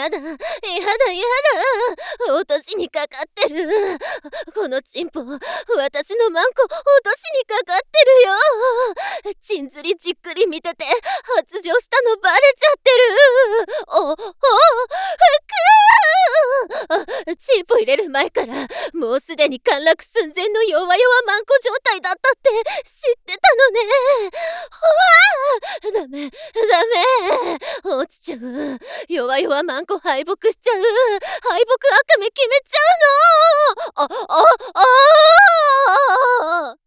やだ、やだ、やだ。落としにかかってる。このチンポ、私のマンコ落としにかかってるよ。チン釣りじっくり見てて発情したのバレちゃってる。チンポ入れる前からもうすでに陥落寸前の弱々マンコ状態だったって知ってたのね。ダメ、落ちちゃう。弱々マンコ敗北しちゃう。敗北赤目決めちゃうの。ああああ